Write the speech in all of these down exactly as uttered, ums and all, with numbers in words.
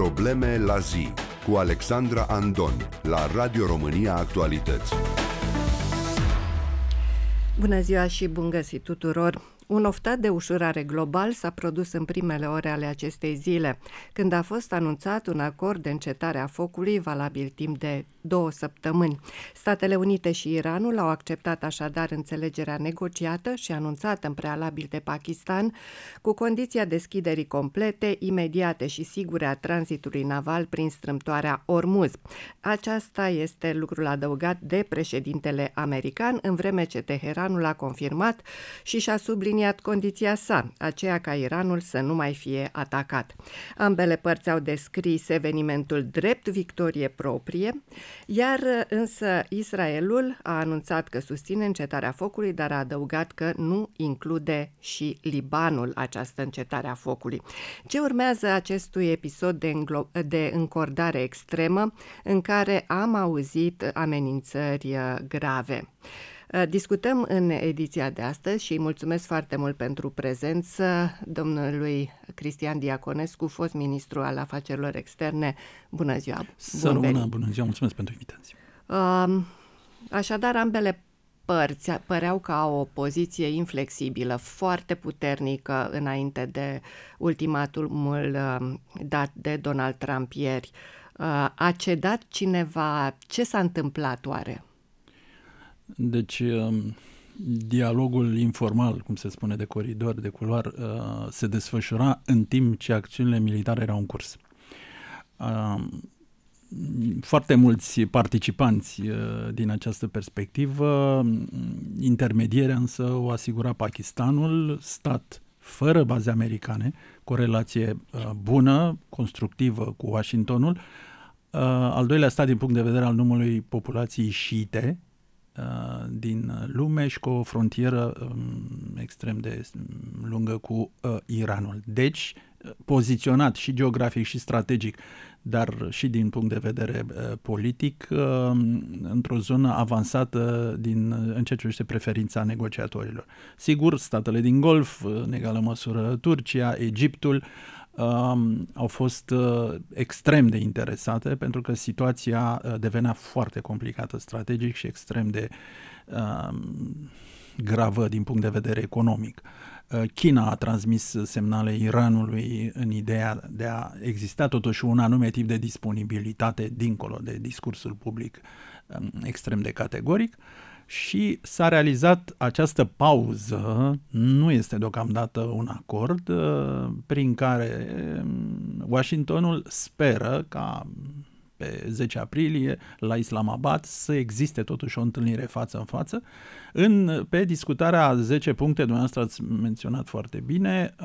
Probleme la zi cu Alexandra Andon la Radio România Actualități. Bună ziua și bun găsit tuturor! Un oftat de ușurare global s-a produs în primele ore ale acestei zile, când a fost anunțat un acord de încetare a focului valabil timp de două săptămâni. Statele Unite și Iranul au acceptat așadar înțelegerea negociată și anunțată în prealabil de Pakistan, cu condiția deschiderii complete, imediate și sigure a tranzitului naval prin strâmtoarea Ormuz. Aceasta este lucrul adăugat de președintele american, în vreme ce Teheranul a confirmat și și-a subliniat condiția sa, aceea ca Iranul să nu mai fie atacat. Ambele părți au descris evenimentul drept victorie proprie, iar însă Israelul a anunțat că susține încetarea focului, dar a adăugat că nu include și Libanul această încetare a focului. Ce urmează acestui episod de, înglo- de încordare extremă în care am auzit amenințări grave? Discutăm în ediția de astăzi și îi mulțumesc foarte mult pentru prezență domnului Cristian Diaconescu, fost ministru al afacerilor externe. Bună ziua! Să rămână, bună ziua, mulțumesc pentru invitație. Așadar, ambele părți păreau că au o poziție inflexibilă, foarte puternică înainte de ultimatumul dat de Donald Trump ieri. A cedat cineva? Ce s-a întâmplat oare? Deci, dialogul informal, cum se spune, de coridor, de culoar, se desfășura în timp ce acțiunile militare erau în curs. Foarte mulți participanți din această perspectivă, intermedierea însă o asigura Pakistanul, stat fără baze americane, cu o relație bună, constructivă cu Washingtonul, al doilea stat din punct de vedere al numărului populației șiite din lume și cu o frontieră um, extrem de lungă cu uh, Iranul. Deci, poziționat și geografic și strategic, dar și din punct de vedere uh, politic, uh, într-o zonă avansată din, în ceea ce privește preferința negociatorilor. Sigur, statele din Golf, în egală măsură Turcia, Egiptul, Um, au fost uh, extrem de interesate pentru că situația uh, devenea foarte complicată strategic și extrem de uh, gravă din punct de vedere economic. Uh, China a transmis semnale Iranului în ideea de a exista totuși un anume tip de disponibilitate dincolo de discursul public um, extrem de categoric. Și s-a realizat această pauză, nu este deocamdată un acord, prin care Washingtonul speră ca pe zece aprilie la Islamabad să existe totuși o întâlnire față în față. În, pe discutarea a zece puncte, dumneavoastră ați menționat foarte bine,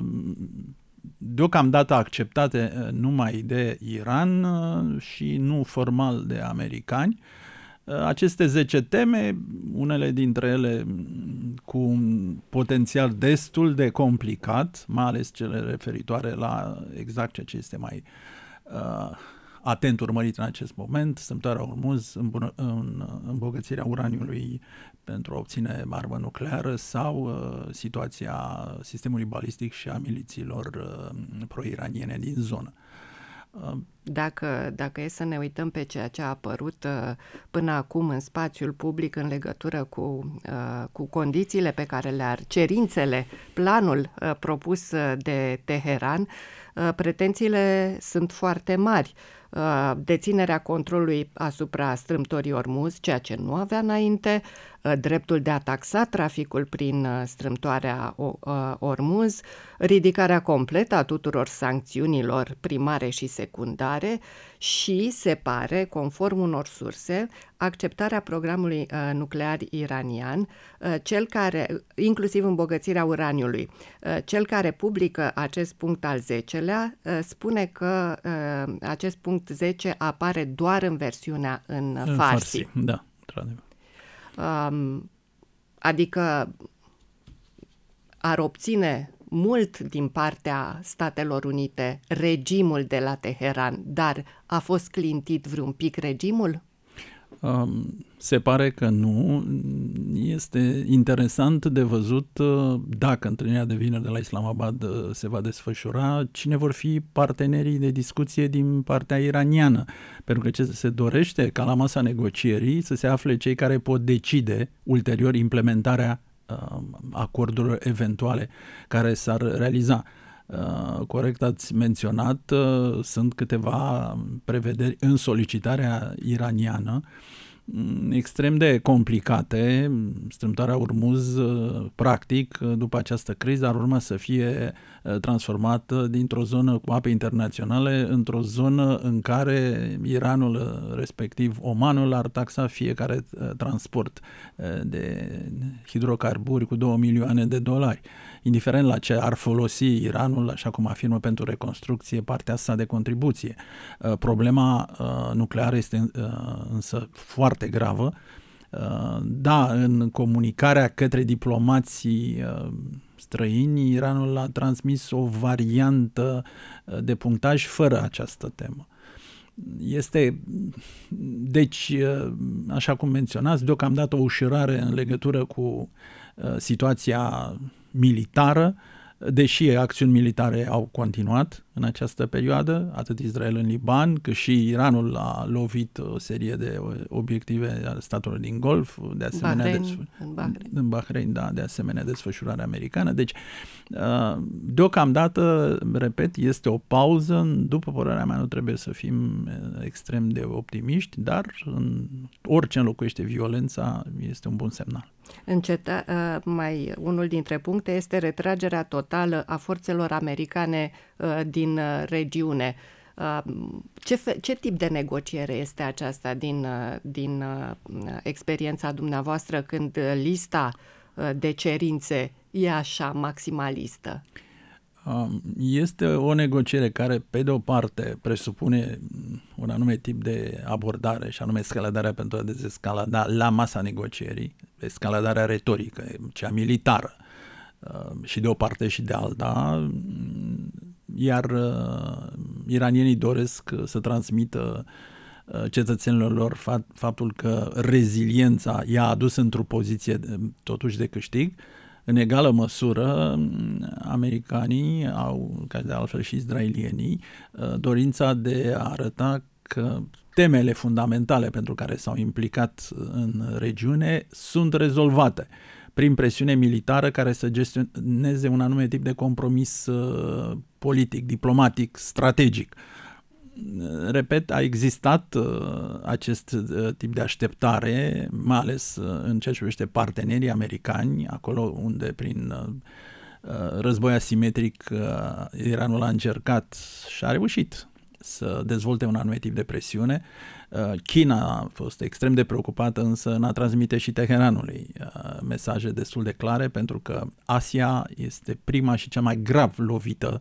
deocamdată acceptate numai de Iran și nu formal de americani. Aceste zece teme, unele dintre ele cu un potențial destul de complicat, mai ales cele referitoare la exact ceea ce este mai uh, atent urmărit în acest moment, strâmtoarea Ormuz, îmbună, în, îmbogățirea uraniului pentru a obține armă nucleară sau uh, situația sistemului balistic și a milițiilor uh, pro-iraniene din zonă. Dacă, dacă e să ne uităm pe ceea ce a apărut uh, până acum în spațiul public în legătură cu, uh, cu condițiile pe care le-ar, cerințele, planul uh, propus de Teheran, uh, pretențiile sunt foarte mari. Uh, deținerea controlului asupra strâmtorii Ormuz, ceea ce nu avea înainte, uh, dreptul de a taxa traficul prin uh, strâmtoarea uh, Ormuz, ridicarea completă a tuturor sancțiunilor primare și secundare și, se pare, conform unor surse, acceptarea programului uh, nuclear iranian, uh, cel care, inclusiv îmbogățirea uraniului. Uh, cel care publică acest punct al zecelea uh, spune că uh, acest punct zece apare doar în versiunea în, în farsi. farsi. Da, într-adevăr. Um, adică ar obține mult din partea Statelor Unite regimul de la Teheran, dar a fost clintit vreun pic regimul? Se pare că nu. Este interesant de văzut dacă întâlnirea de vineri de la Islamabad se va desfășura, cine vor fi partenerii de discuție din partea iraniană. Pentru că ce se dorește ca la masa negocierii să se afle cei care pot decide ulterior implementarea acordurilor eventuale care s-ar realiza. Uh, corect ați menționat, uh, sunt câteva prevederi în solicitarea iraniană extrem de complicate. Strâmtoarea Ormuz, practic, după această criză, ar urma să fie transformată dintr-o zonă cu ape internaționale într-o zonă în care Iranul, respectiv Omanul, ar taxa fiecare transport de hidrocarburi cu două milioane de dolari. Indiferent la ce ar folosi Iranul, așa cum afirmă pentru reconstrucție, partea sa de contribuție. Problema nucleară este însă foarte gravă. Da, în comunicarea către diplomații străini, Iranul a transmis o variantă de punctaj fără această temă. Este, deci, așa cum menționați, deocamdată o ușurare în legătură cu situația militară, deși acțiuni militare au continuat în această perioadă, atât Israel în Liban, cât și Iranul a lovit o serie de obiective ale statelor din Golf, de asemenea Bahrain, desf- în Bahrain. în Bahrain, da, de asemenea desfășurare americană. Deci, deocamdată, repet, este o pauză. După părerea mea, nu trebuie să fim extrem de optimiști, dar în orice înlocuiește violența este un bun semnal. Înceta, mai unul dintre puncte este retragerea totală a forțelor americane din regiune. Ce, fe, ce tip de negociere este aceasta din, din experiența dumneavoastră când lista de cerințe e așa maximalistă? Este o negociere care, pe de o parte, presupune un anume tip de abordare, și anume escaladarea pentru a dezescalada la masa negocierii, escaladarea retorică, cea militară, și de o parte și de alta, iar iranienii doresc să transmită cetățenilor lor faptul că reziliența i-a adus într-o poziție totuși de câștig. În egală măsură, americanii au, ca de altfel și israelienii, dorința de a arăta că temele fundamentale pentru care s-au implicat în regiune sunt rezolvate prin presiune militară care să gestioneze un anume tip de compromis politic, diplomatic, strategic. Repet, a existat uh, acest uh, tip de așteptare, mai ales uh, în ceea ce privește partenerii americani, acolo unde prin uh, război asimetric uh, Iranul a încercat și a reușit să dezvolte un anumit tip de presiune. Uh, China a fost extrem de preocupată însă în a transmite și Teheranului uh, mesaje destul de clare, pentru că Asia este prima și cea mai grav lovită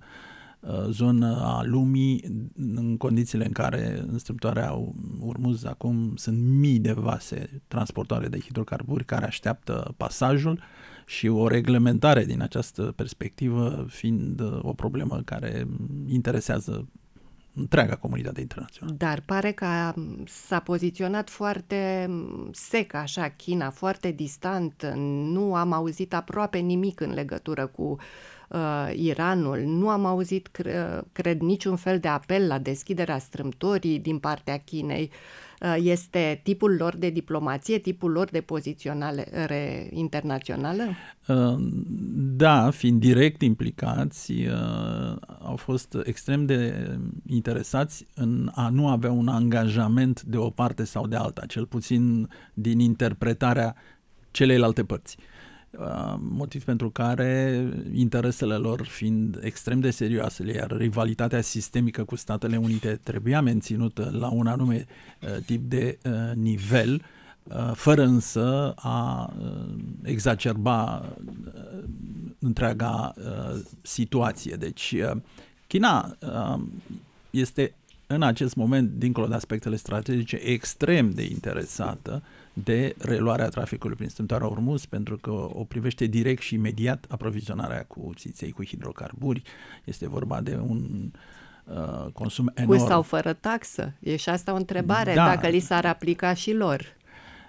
zonă a lumii, în condițiile în care în strâmtoarea Ormuz acum sunt mii de vase transportoare de hidrocarburi care așteaptă pasajul și o reglementare din această perspectivă fiind o problemă care interesează întreaga comunitate internațională. Dar pare că s-a poziționat foarte sec, așa, China, foarte distant. Nu am auzit aproape nimic în legătură cu uh, Iranul. Nu am auzit, cre- cred, niciun fel de apel la deschiderea strâmtorii din partea Chinei. Uh, este tipul lor de diplomație, tipul lor de poziționare internațională? Uh, da, fiind direct implicați, uh, au fost extrem de interesați în a nu avea un angajament de o parte sau de alta, cel puțin din interpretarea celeilalte părți. Uh, motiv pentru care interesele lor fiind extrem de serioase, iar rivalitatea sistemică cu Statele Unite trebuia menținută la un anume uh, tip de uh, nivel, uh, fără însă a uh, exacerba uh, întreaga uh, situație. Deci uh, China uh, este în acest moment, dincolo de aspectele strategice, extrem de interesată de reluarea traficului prin strâmtoarea Ormuz, pentru că o privește direct și imediat aprovizionarea cu țiței, cu hidrocarburi. Este vorba de un uh, consum enorm. Cu sau fără taxă? E și asta o întrebare, da. Dacă li s-ar aplica și lor.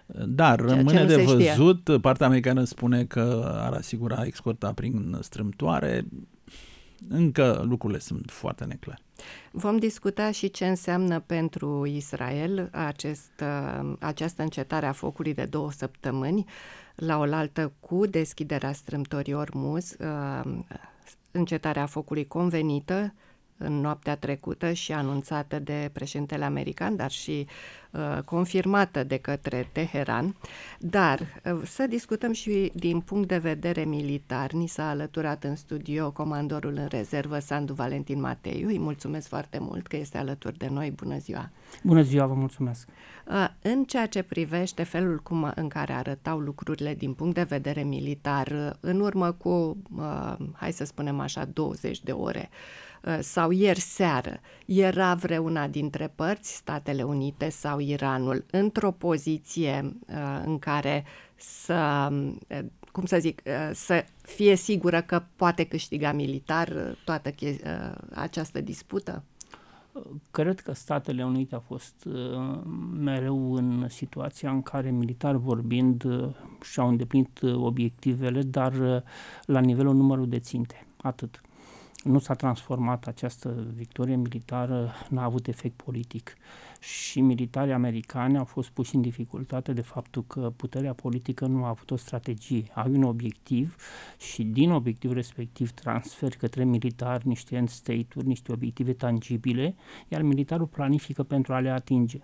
Da, rămâne de văzut. Știe. Partea americană spune că ar asigura exporta prin strâmtoare. Încă lucrurile sunt foarte neclare. Vom discuta și ce înseamnă pentru Israel acest, această încetare a focului de două săptămâni, la oaltă cu deschiderea strâmtorii Ormuz, încetarea focului convenită în noaptea trecută și anunțată de președintele american, dar și uh, confirmată de către Teheran. Dar uh, să discutăm și din punct de vedere militar. Ni s-a alăturat în studio comandorul în rezervă Sandu Valentin Mateiu. Îi mulțumesc foarte mult că este alături de noi. Bună ziua! Bună ziua, vă mulțumesc! Uh, în ceea ce privește felul cum, în care arătau lucrurile din punct de vedere militar, uh, în urmă cu, uh, hai să spunem așa, douăzeci de ore, sau ieri seară, era vreuna dintre părți, Statele Unite sau Iranul, într-o poziție uh, în care să, uh, cum să zic, uh, să fie sigură că poate câștiga militar uh, toată uh, această dispută? Cred că Statele Unite a fost uh, mereu în situația în care, militar vorbind, uh, și-au îndeplinit uh, obiectivele, dar uh, la nivelul numărului de ținte, atât. Nu s-a transformat această victorie militară, n-a avut efect politic și militarii americani au fost puși în dificultate de faptul că puterea politică nu a avut o strategie, au un obiectiv și din obiectiv respectiv transfer către militari niște end state-uri, niște obiective tangibile, iar militarul planifică pentru a le atinge.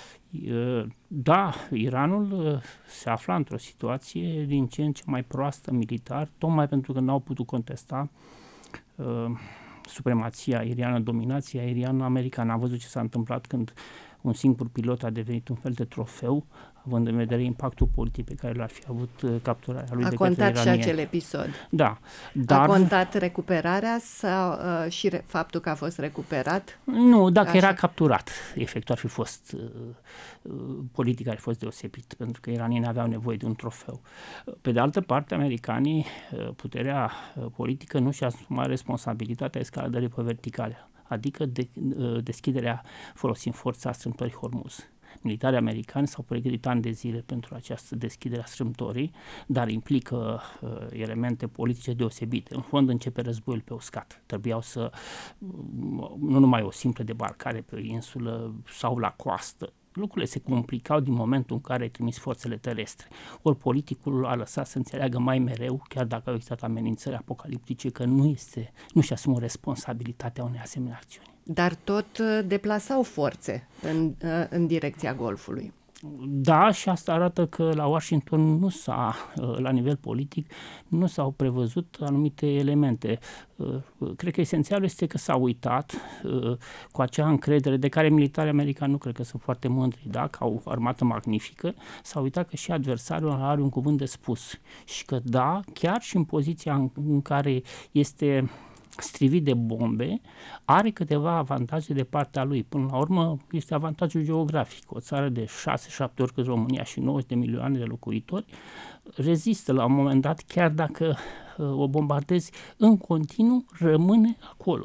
Da, Iranul se afla într-o situație din ce în ce mai proastă militar, tocmai pentru că n-au putut contesta Uh, supremația aeriană, dominația aeriană americană. Am văzut ce s-a întâmplat când un singur pilot a devenit un fel de trofeu, având în vedere impactul politic pe care l-ar fi avut uh, capturarea lui a de către iranieni. A contat și acel episod. Da. Dar... A contat recuperarea sau uh, și re- faptul că a fost recuperat? Nu, dacă Așa. Era capturat, efectul ar fi fost, uh, uh, politic ar fi fost deosebit, pentru că iranienii aveau nevoie de un trofeu. Pe de altă parte, americanii, uh, puterea uh, politică nu și-a asumat responsabilitatea escaladării pe verticale, adică de, uh, deschiderea folosind forța strâmtorii Hormuz. Militarii americani s-au pregătit ani de zile pentru această deschidere a strâmtorii, dar implică uh, elemente politice deosebite. În fond începe războiul pe uscat. Trebuiau să, uh, nu numai o simplă debarcare pe insulă sau la coastă, lucrurile se complicau din momentul în care ai trimis forțele terestre. Ori politicul a lăsat să înțeleagă mai mereu, chiar dacă au existat amenințări apocaliptice, că nu este, nu-și asumă responsabilitatea unei asemenea acțiuni. Dar tot deplasau forțe în, în direcția Golfului. Da, și asta arată că la Washington nu s-a, la nivel politic, nu s-au prevăzut anumite elemente. Cred că esențialul este că s-a uitat cu acea încredere de care militarii americani nu cred că sunt foarte mândri, da? Că au o armată magnifică, s-a uitat că și adversarul are un cuvânt de spus și că da, chiar și în poziția în, în care este strivit de bombe, are câteva avantaje de partea lui. Până la urmă, este avantajul geografic. O țară de șase șapte ori cât România și nouăzeci de milioane de locuitori rezistă la un moment dat, chiar dacă uh, o bombardezi în continuu, rămâne acolo.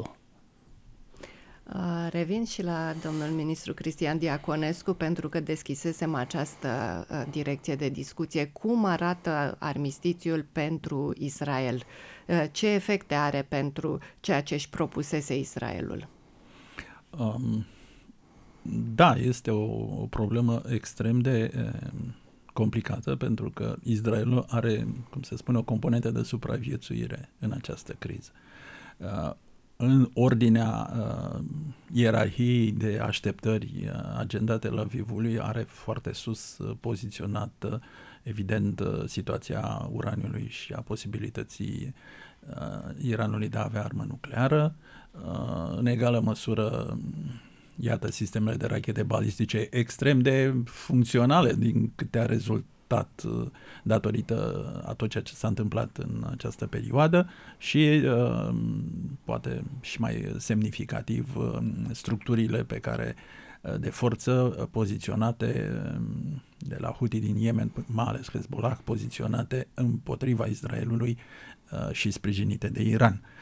Uh, revin și la domnul ministru Cristian Diaconescu, pentru că deschisesem această uh, direcție de discuție. Cum arată armistițiul pentru Israel? Uh, ce efecte are pentru ceea ce își propusese Israelul? Um, da, este o, o problemă extrem de eh, complicată, pentru că Israelul are, cum se spune, o componentă de supraviețuire în această criză. Uh, În ordinea uh, ierarhiei de așteptări uh, agendate la Lvivului are foarte sus uh, poziționat, uh, evident, uh, situația uraniului și a posibilității uh, Iranului de a avea armă nucleară. Uh, în egală măsură, iată, sistemele de rachete balistice extrem de funcționale din câte a rezultat datorită a tot ceea ce s-a întâmplat în această perioadă și uh, poate și mai semnificativ uh, structurile pe care de forță poziționate de la Houthi din Yemen, mai ales Hezbollah, poziționate împotriva Israelului uh, și sprijinite de Iran.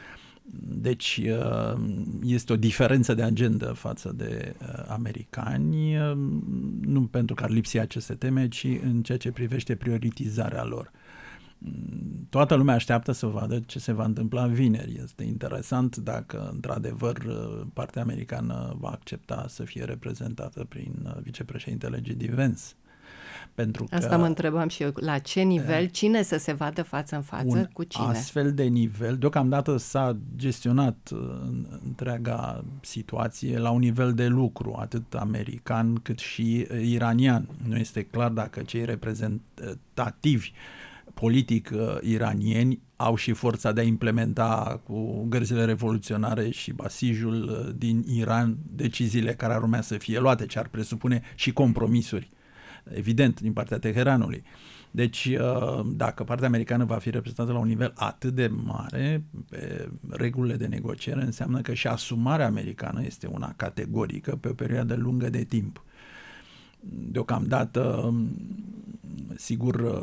Deci este o diferență de agendă față de americani, nu pentru că ar lipsi aceste teme, ci în ceea ce privește prioritizarea lor. Toată lumea așteaptă să vadă ce se va întâmpla vineri. Este interesant dacă, într-adevăr, partea americană va accepta să fie reprezentată prin vicepreședintele J D. Vance. Pentru că, asta mă întrebam și eu, la ce nivel, cine să se vadă față în față, cu cine? Astfel de nivel, deocamdată s-a gestionat întreaga situație la un nivel de lucru, atât american cât și iranian. Nu este clar dacă cei reprezentativi politic iranieni au și forța de a implementa cu gărzile revoluționare și basijul din Iran deciziile care ar urmea să fie luate, ce ar presupune și compromisuri, evident, din partea Teheranului. Deci, dacă partea americană va fi reprezentată la un nivel atât de mare pe regulile de negociere, înseamnă că și asumarea americană este una categorică pe o perioadă lungă de timp. Deocamdată, sigur,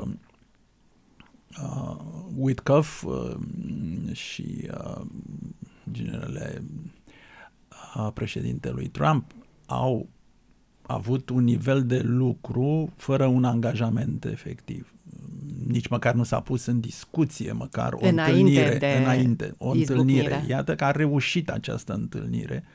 Uh, Witkoff uh, și uh, generele uh, președintelui Trump au avut un nivel de lucru fără un angajament efectiv. Nici măcar nu s-a pus în discuție, măcar o înainte întâlnire. De înainte, o întâlnire. Iată că a reușit această întâlnire.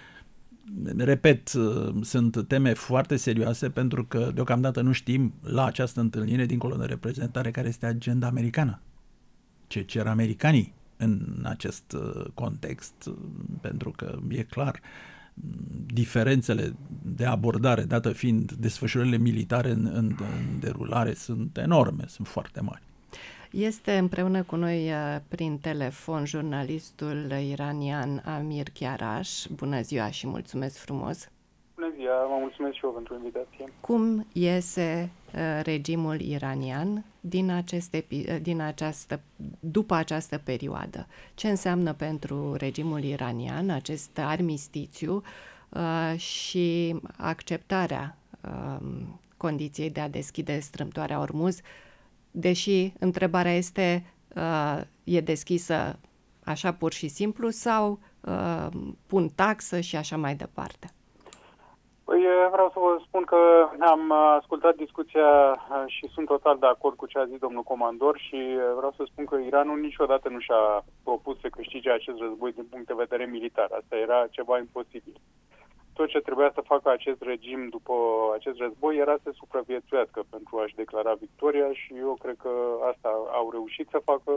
Repet, sunt teme foarte serioase pentru că deocamdată nu știm la această întâlnire, dincolo de reprezentare, care este agenda americană. Ce cer americanii în acest context, pentru că e clar, diferențele de abordare, dată fiind desfășurările militare în, în, în derulare, sunt enorme, sunt foarte mari. Este împreună cu noi prin telefon jurnalistul iranian Amir Chiaraș. Bună ziua și mulțumesc frumos! Bună ziua, vă mulțumesc și eu pentru invitație. Cum iese uh, regimul iranian din, aceste, din această, după această perioadă? Ce înseamnă pentru regimul iranian acest armistițiu uh, și acceptarea uh, condiției de a deschide strâmtoarea Ormuz, deși întrebarea este, uh, e deschisă așa pur și simplu sau uh, pun taxă și așa mai departe? Păi vreau să vă spun că am ascultat discuția și sunt total de acord cu ce a zis domnul comandor și vreau să spun că Iranul niciodată nu și-a propus să câștige acest război din punct de vedere militar. Asta era ceva imposibil. Tot ce trebuia să facă acest regim după acest război era să supraviețuiască pentru a-și declara victoria și eu cred că asta au reușit să facă.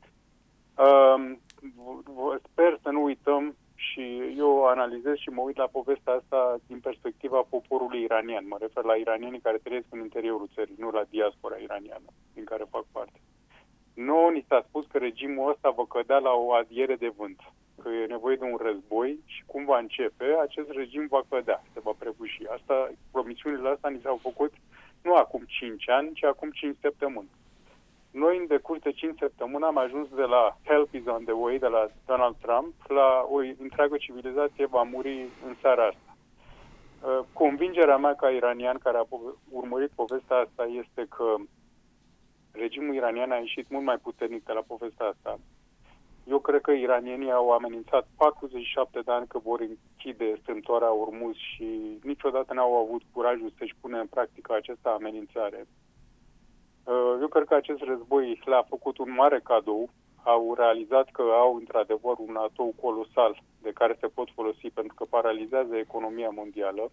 Uh, sper să nu uităm și eu analizez și mă uit la povestea asta din perspectiva poporului iranian. Mă refer la iranienii care trăiesc în interiorul țării, nu la diaspora iraniană din care fac parte. Nouă ni s-a spus că regimul ăsta va cădea la o adiere de vânt, că e nevoie de un război și cum va începe, acest regim va cădea, se va prăbuși. Asta, promisiunile astea ni s-au făcut nu acum cinci ani, ci acum cinci săptămâni. Noi, în decurs de cinci săptămâni, am ajuns de la Help is on the way, de la Donald Trump, la o întreagă civilizație va muri în seara asta. Convingerea mea ca iranian care a urmărit povestea asta este că regimul iranian a ieșit mult mai puternic de la povestea asta. Eu cred că iranienii au amenințat patruzeci și șapte de ani că vor închide strâmtoarea Ormuz și niciodată n-au avut curajul să-și pună în practică această amenințare. Eu cred că acest război le-a făcut un mare cadou. Au realizat că au într-adevăr un atou colosal de care se pot folosi pentru că paralizează economia mondială.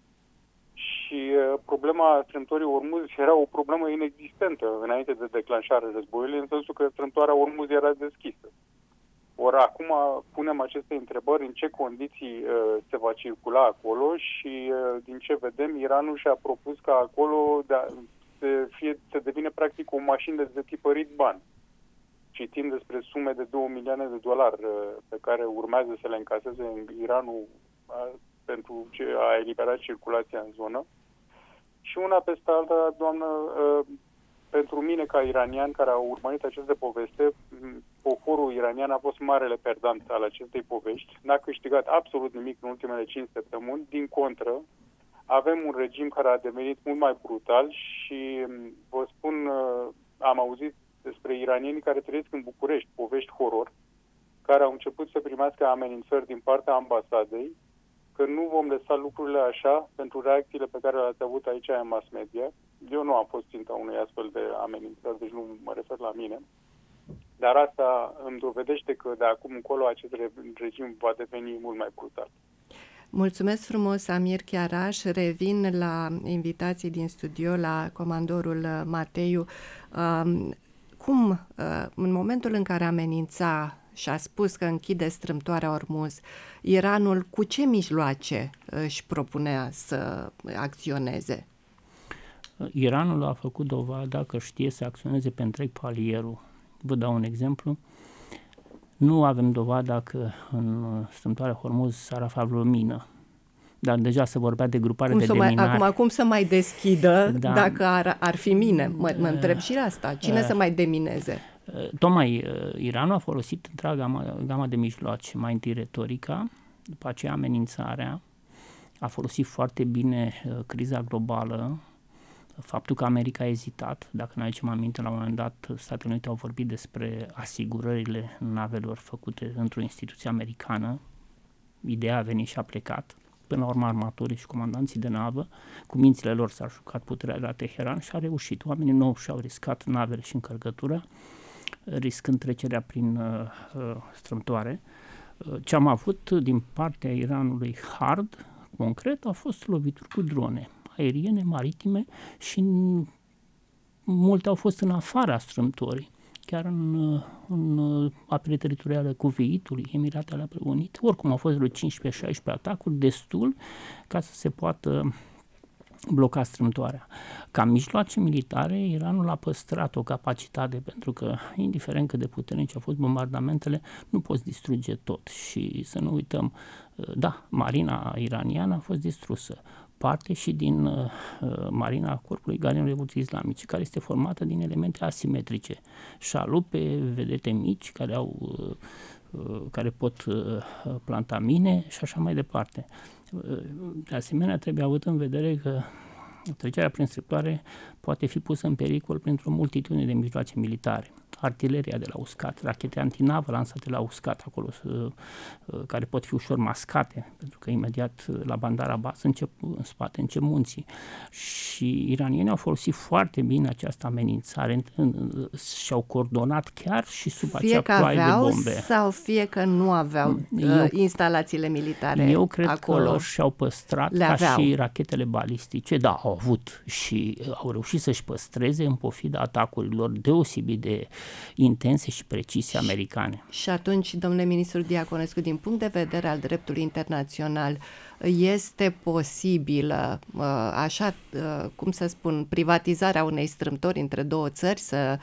Și problema strâmtorii Ormuz era o problemă inexistentă înainte de declanșarea războiului, în sensul că strâmtoarea Ormuz era deschisă. Ori acum punem aceste întrebări în ce condiții uh, se va circula acolo și uh, din ce vedem, Iranul și-a propus ca acolo de a, să, fie, să devine practic o mașină de tipărit bani. Citind despre sume de două milioane de dolari uh, pe care urmează să le încaseze în Iranul uh, pentru ce a eliberat circulația în zonă. Și una peste alta, doamnă, uh, pentru mine ca iranian care a urmărit aceste poveste, poporul iranian a fost marele perdant al acestei povești. N-a câștigat absolut nimic în ultimele cinci săptămâni. Din contră, avem un regim care a devenit mult mai brutal și vă spun, am auzit despre iranienii care trăiesc în București, povești horror, care au început să primească amenințări din partea ambasadei, că nu vom lăsa lucrurile așa pentru reacțiile pe care le-ați avut aici în mass media. Eu nu am fost ținta unui astfel de amenințări, deci nu mă refer la mine. Dar asta îmi dovedește că de acum încolo acest regim va deveni mult mai brutal. Mulțumesc frumos, Amir Chiaraș. Revin la invitații din studio, la comandorul Mateiu. Cum, în momentul în care amenința și a spus că închide strâmtoarea Ormuz, Iranul cu ce mijloace își propunea să acționeze? Iranul a făcut dovada că știe să acționeze pe întreg palierul. Vă dau un exemplu. Nu avem dovada că în strâmtoarea Hormuz s-ar afla vreo mină. Dar deja se vorbea de grupare cum de deminare. Mai, acum, cum să mai deschidă da. dacă ar, ar fi mine? Mă, mă întreb și asta. Cine uh, să mai demineze? Uh, tocmai uh, Iranul a folosit întreaga gama, gama de mijloace. Mai întâi retorica, după aceea amenințarea. A folosit foarte bine uh, criza globală. Faptul că America a ezitat, dacă ne aducem aminte, la un moment dat Statele Unite au vorbit despre asigurările navelor făcute într-o instituție americană. Ideea a venit și a plecat. Până la urmă armatorii și comandanții de navă, cu mințile lor s-au jucat puterea la Teheran și a reușit. Oamenii nou și-au riscat navele și încărcătura, riscând trecerea prin uh, uh, strâmtoare. Uh, ce am avut din partea Iranului hard, concret, au fost lovituri cu drone aeriene, maritime și multe au fost în afara strâmtorii, chiar în, în apele teritoriale Cuveitului, Emiratele Arabe Unite. Oricum au fost vreo cincisprezece șaisprezece atacuri, destul ca să se poată bloca strâmtoarea. Ca mijloace militare, Iranul a păstrat o capacitate, pentru că, indiferent cât de puternice au fost bombardamentele, nu poți distruge tot. Și să nu uităm, da, marina iraniană a fost distrusă, parte și din uh, marina Corpului Gardienilor Revoluției Islamice, care este formată din elemente asimetrice, șalupe, vedete mici care au uh, uh, care pot uh, planta mine și așa mai departe. Uh, de asemenea, trebuie avut în vedere că trecerea prin strâmtoare poate fi pusă în pericol printr-o multitudine de mijloace militare. Artileria de la uscat, rachete antinavă lansate la uscat acolo, care pot fi ușor mascate, pentru că imediat la Bandar Abbas încep în spate, încep munții. Și iranienii au folosit foarte bine această amenințare și-au coordonat chiar și sub fie acea ploaie de bombe. Sau fie că nu aveau eu, instalațiile militare Eu cred acolo. că și-au păstrat ca și rachetele balistice. Da, au avut și au reușit să-și păstreze în pofida atacurilor deosebit de intense și precise americane. Și atunci, domnule ministru Diaconescu, din punct de vedere al dreptului internațional, este posibilă, așa, cum să spun, privatizarea unei strâmtori între două țări, să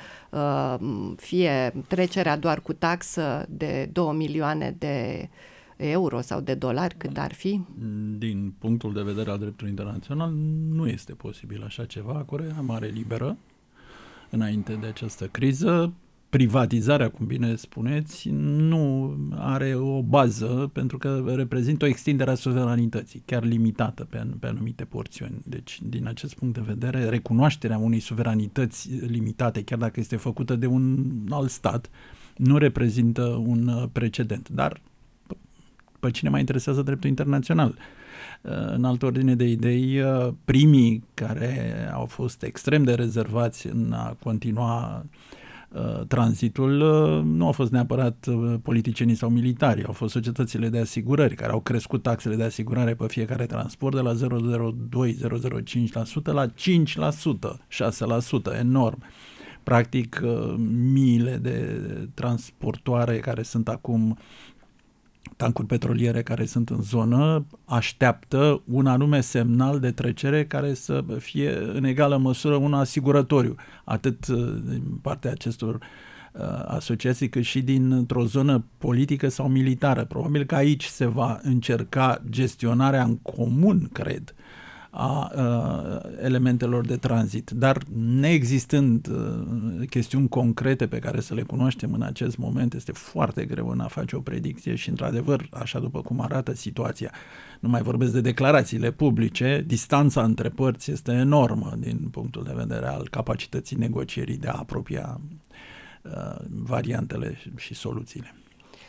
fie trecerea doar cu taxă de două milioane de euro sau de dolari, cât ar fi? Din punctul de vedere al dreptului internațional, nu este posibil așa ceva. Coreea Mare liberă, înainte de această criză. Privatizarea, cum bine spuneți, nu are o bază, pentru că reprezintă o extindere a suveranității, chiar limitată pe, pe anumite porțiuni. Deci, din acest punct de vedere, recunoașterea unei suveranități limitate, chiar dacă este făcută de un alt stat, nu reprezintă un precedent. Dar pe cine mai interesează dreptul internațional? În altă ordine de idei, primii care au fost extrem de rezervați în a continua uh, tranzitul uh, nu au fost neapărat uh, politicienii sau militari, au fost societățile de asigurări care au crescut taxele de asigurare pe fiecare transport de la zero virgulă zero doi zero zero cinci la sută la cinci la sută, șase la sută, enorm. Practic, uh, miile de transportoare care sunt acum tancuri petroliere care sunt în zonă așteaptă un anume semnal de trecere care să fie în egală măsură un asiguratoriu, atât din partea acestor uh, asociații cât și dintr-o zonă politică sau militară. Probabil că aici se va încerca gestionarea în comun, cred, a uh, elementelor de tranzit, dar neexistând uh, chestiuni concrete pe care să le cunoaștem în acest moment, este foarte greu în a face o predicție și, într-adevăr, așa după cum arată situația, nu mai vorbesc de declarațiile publice, distanța între părți este enormă din punctul de vedere al capacității negocierii de a apropia uh, variantele și soluțiile.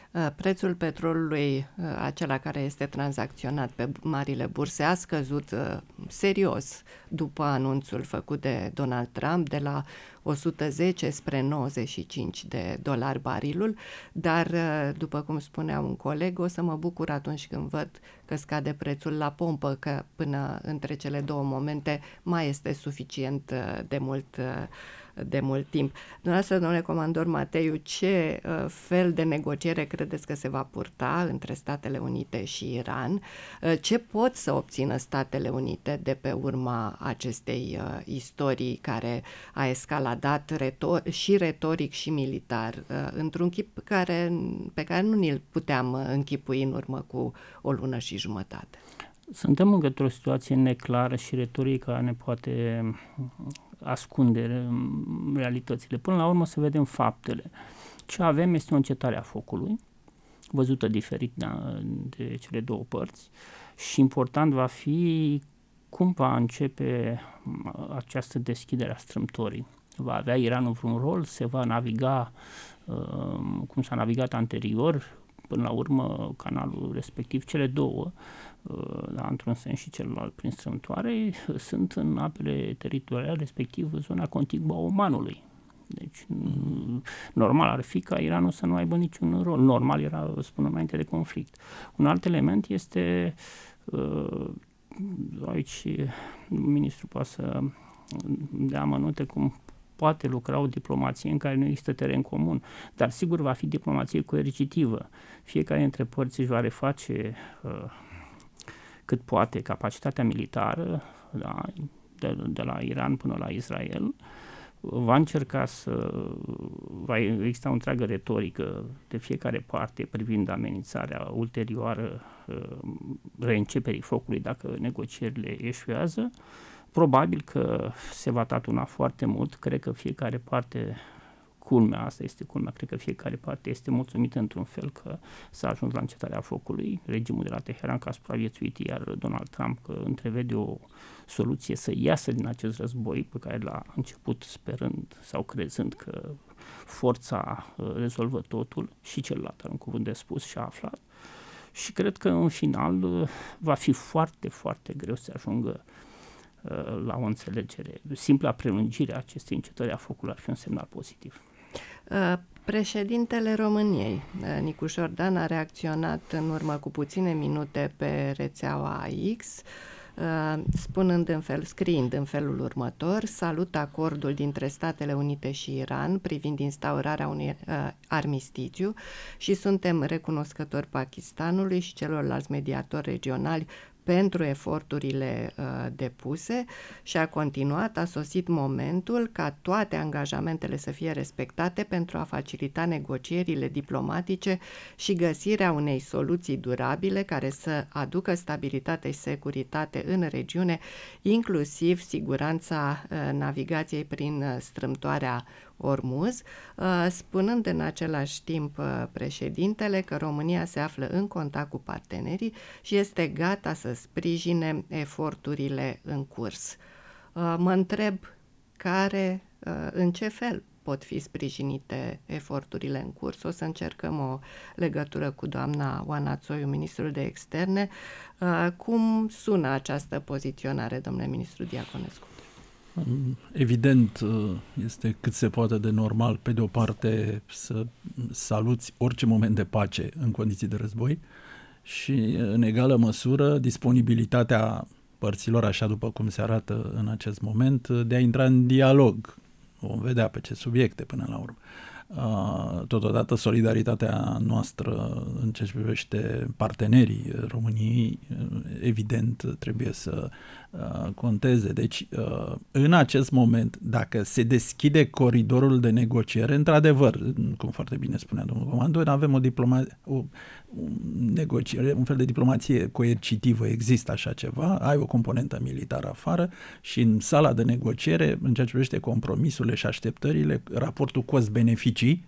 Prețul petrolului, acela care este tranzacționat pe marile burse, a scăzut serios după anunțul făcut de Donald Trump de la o sută zece spre nouăzeci și cinci de dolari barilul, dar, după cum spunea un coleg, o să mă bucur atunci când văd că scade prețul la pompă, că până între cele două momente mai este suficient de mult de mult timp. Dumneavoastră, domnule comandor Mateiu, ce uh, fel de negociere credeți că se va purta între Statele Unite și Iran? Uh, ce pot să obțină Statele Unite de pe urma acestei uh, istorii care a escaladat retor- și retoric și militar uh, într-un chip care, pe care nu ni-l puteam uh, închipui în urmă cu o lună și jumătate? Suntem într-o situație neclară și retorica ne poate ascunde realitățile. Până la urmă să vedem faptele. Ce avem este o încetare a focului, văzută diferit de, de cele două părți, și important va fi cum va începe această deschidere a strâmtorii. Va avea Iranul vreun rol? Se va naviga cum s-a navigat anterior? Până la urmă, canalul respectiv, cele două, da, într-un sens și celălalt prin strâmtoare, sunt în apele teritoriale, respectiv zona contiguă a Omanului. Deci, normal ar fi ca Iranul să nu aibă niciun rol. Normal era, spun, înainte de conflict. Un alt element este, aici ministrul poate să dea amănunte cum poate lucra o diplomație în care nu există teren comun, dar sigur va fi diplomație coercitivă. Fiecare dintre părți își va reface uh, cât poate capacitatea militară, da, de, de la Iran până la Israel, va încerca să... va exista o întreagă retorică de fiecare parte privind amenințarea ulterioară uh, reînceperii focului dacă negocierile eșuează. Probabil că se va tatuna foarte mult, cred că fiecare parte, culmea, asta este culmea, cred că fiecare parte este mulțumită într-un fel că s-a ajuns la încetarea focului, regimul de la Teheran că a supraviețuit, iar Donald Trump că întrevede o soluție să iasă din acest război pe care l-a început sperând sau crezând că forța rezolvă totul, și celălalt are un cuvânt de spus și a aflat. Și cred că în final va fi foarte, foarte greu să ajungă la o înțelegere. Simpla prelungire a acestei încetări a focului ar fi un semnal pozitiv. Președintele României, Nicușor Dan, a reacționat în urmă cu puține minute pe rețeaua X, spunând în fel, scriind în felul următor: salut acordul dintre Statele Unite și Iran privind instaurarea unui uh, armistițiu și suntem recunoscători Pakistanului și celorlalți mediatori regionali pentru eforturile uh, depuse, și a continuat: a sosit momentul ca toate angajamentele să fie respectate pentru a facilita negocierile diplomatice și găsirea unei soluții durabile care să aducă stabilitate și securitate în regiune, inclusiv siguranța uh, navigației prin uh, strâmtoarea Ormuz, spunând în același timp președintele că România se află în contact cu partenerii și este gata să sprijine eforturile în curs. Mă întreb care, în ce fel pot fi sprijinite eforturile în curs. O să încercăm o legătură cu doamna Oana Țoiu, ministrul de externe. Cum sună această poziționare, domnule ministru Diaconescu? Evident, este cât se poate de normal, pe de o parte, să saluți orice moment de pace în condiții de război și, în egală măsură, disponibilitatea părților, așa după cum se arată în acest moment, de a intra în dialog. Vom vedea pe ce subiecte până la urmă. Totodată, solidaritatea noastră în ce privește partenerii României, evident, trebuie să conteze. Deci, în acest moment, dacă se deschide coridorul de negociere, într-adevăr, cum foarte bine spunea domnul comandor, avem o diplomație, o negociere, un fel de diplomație coercitivă, există așa ceva, ai o componentă militară afară și în sala de negociere, în ceea ce privește compromisurile și așteptările, raportul cost-beneficii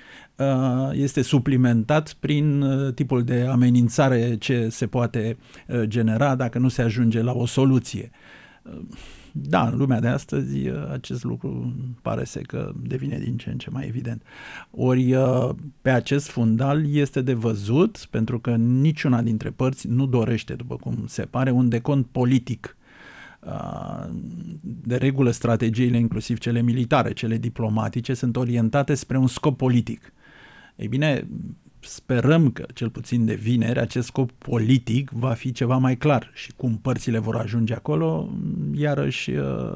este suplimentat prin tipul de amenințare ce se poate genera dacă nu se ajunge la o soluție. Da, în lumea de astăzi acest lucru pare să că devine din ce în ce mai evident. Ori pe acest fundal este de văzut, pentru că niciuna dintre părți nu dorește, după cum se pare, un decont politic. De regulă, strategiile, inclusiv cele militare, cele diplomatice, sunt orientate spre un scop politic. Ei bine, sperăm că, cel puțin de vineri, acest scop politic va fi ceva mai clar și cum părțile vor ajunge acolo, iarăși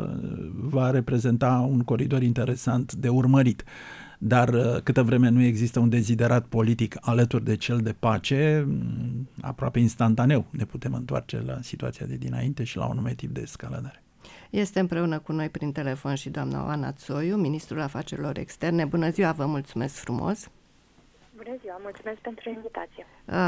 va reprezenta un coridor interesant de urmărit. Dar câtă vreme nu există un deziderat politic alături de cel de pace, aproape instantaneu ne putem întoarce la situația de dinainte și la un anume tip de escaladare. Este împreună cu noi prin telefon și doamna Oana Țoiu, ministrul afacerilor externe. Bună ziua, vă mulțumesc frumos! Bună ziua, mulțumesc pentru invitație.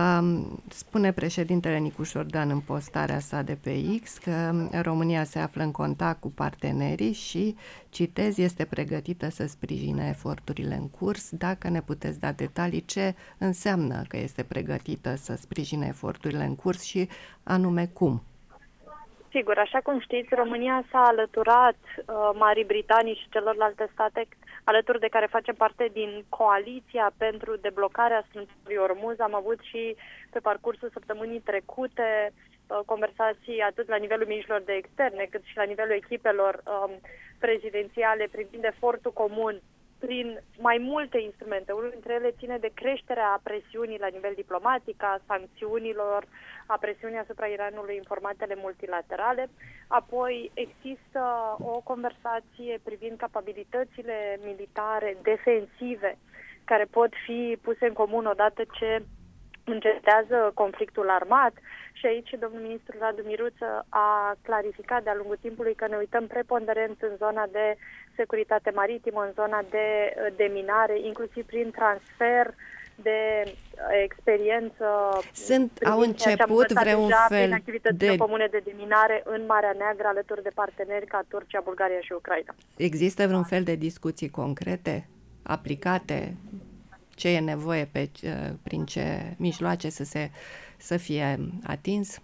Spune președintele Nicu Șordan în postarea sa de pe X că România se află în contact cu partenerii și, citez, este pregătită să sprijine eforturile în curs. Dacă ne puteți da detalii, ce înseamnă că este pregătită să sprijine eforturile în curs și anume cum? Sigur, așa cum știți, România s-a alăturat uh, Marii Britanii și celorlalte state alături de care facem parte din coaliția pentru deblocarea strâmtorului Ormuz. Am avut și pe parcursul săptămânii trecute uh, conversații atât la nivelul ministrilor de externe cât și la nivelul echipelor um, prezidențiale privind efortul comun prin mai multe instrumente. Unul dintre ele ține de creșterea presiunii la nivel diplomatic, a sancțiunilor, a presiunii asupra Iranului în formatele multilaterale. Apoi există o conversație privind capabilitățile militare defensive care pot fi puse în comun odată ce încetează conflictul armat. Și aici domnul ministru Radu Miruță a clarificat de-a lungul timpului că ne uităm preponderent în zona de securitate maritimă, în zona de deminare, inclusiv prin transfer de experiență. Sunt, au început vreun fel prin activitățile de... comune de deminare în Marea Neagră alături de parteneri ca Turcia, Bulgaria și Ucraina. Există vreun fel de discuții concrete, aplicate? Ce e nevoie, pe, prin ce mijloace să, se, să fie atins?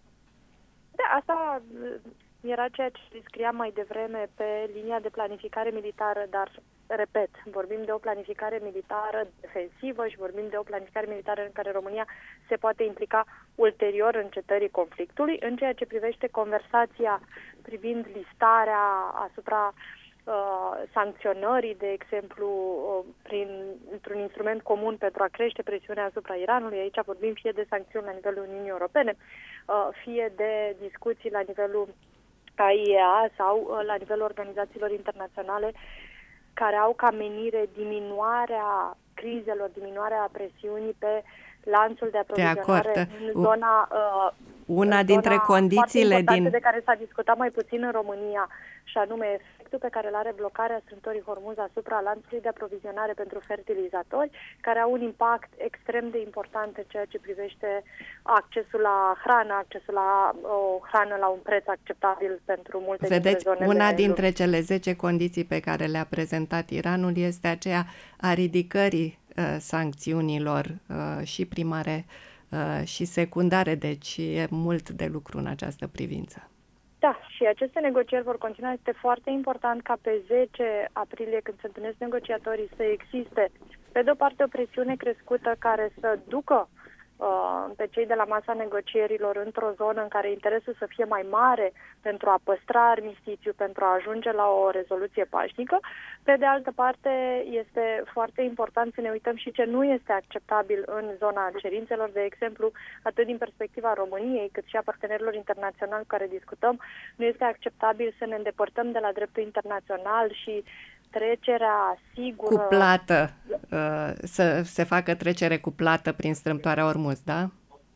Da, asta era ceea ce descriam mai devreme pe linia de planificare militară, dar, repet, vorbim de o planificare militară defensivă și vorbim de o planificare militară în care România se poate implica ulterior încetării conflictului. În ceea ce privește conversația privind listarea asupra Uh, sancționării, de exemplu, uh, prin, într-un instrument comun pentru a crește presiunea asupra Iranului. Aici vorbim fie de sancțiuni la nivelul Uniunii Europene, uh, fie de discuții la nivelul A I E A sau uh, la nivelul organizațiilor internaționale care au ca menire diminuarea crizelor, diminuarea presiunii pe lanțul de aprovizionare în zona uh, una dintre condițiile din de care s-a discutat mai puțin în România, și anume efectul pe care îl are blocarea strâmtorii Hormuz asupra lanțului de aprovizionare pentru fertilizatori, care au un impact extrem de important în ceea ce privește accesul la hrană, accesul la o hrană la un preț acceptabil pentru multe Vedeți, dintre zonele. Una dintre cele zece condiții pe care le-a prezentat Iranul este aceea a ridicării uh, sancțiunilor uh, și primare uh, și secundare, deci e mult de lucru în această privință. Da, și aceste negocieri vor continua. Este foarte important ca pe zece aprilie, când se întâlnesc negociatorii, să existe, pe de o parte, o presiune crescută care să ducă uh, pe cei de la masa negocierilor într-o zonă în care interesul să fie mai mare pentru a păstra armistițiu, pentru a ajunge la o rezoluție pașnică. Pe de altă parte, este foarte important să ne uităm și ce nu este acceptabil în zona cerințelor, de exemplu, atât din perspectiva României, cât și a partenerilor internaționali cu care discutăm. Nu este acceptabil să ne îndepărtăm de la dreptul internațional și trecerea sigură... Cu plată, uh, să se facă trecere cu plată prin strâmtoarea Ormuz, da?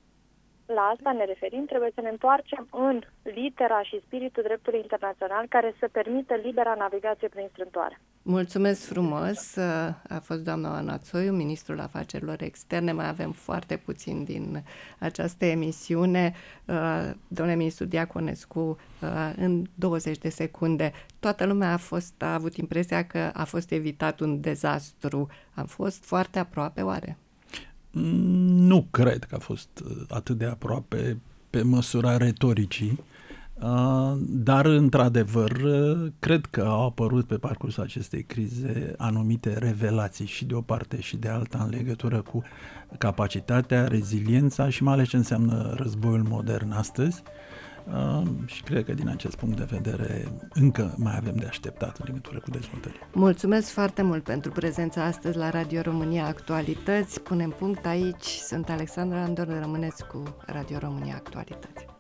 La asta ne referim, trebuie să ne întoarcem în litera și spiritul dreptului internațional care să permită libera navigație prin strâmtoare. Mulțumesc frumos, a fost doamna Oana Țoiu, ministrul afacerilor externe. Mai avem foarte puțin din această emisiune. Domnule ministru Diaconescu, în douăzeci de secunde, toată lumea a, fost, a avut impresia că a fost evitat un dezastru. Am fost foarte aproape, oare? Nu cred că a fost atât de aproape pe măsura retoricii. Dar, într-adevăr, cred că au apărut pe parcursul acestei crize anumite revelații și de o parte și de alta în legătură cu capacitatea, reziliența și mai ales ce înseamnă războiul modern astăzi. Și cred că din acest punct de vedere încă mai avem de așteptat în legătură cu dezvoltările. Mulțumesc foarte mult pentru prezența astăzi la Radio România Actualități. Punem punct aici. Sunt Alexandra Andon, rămâneți cu Radio România Actualități.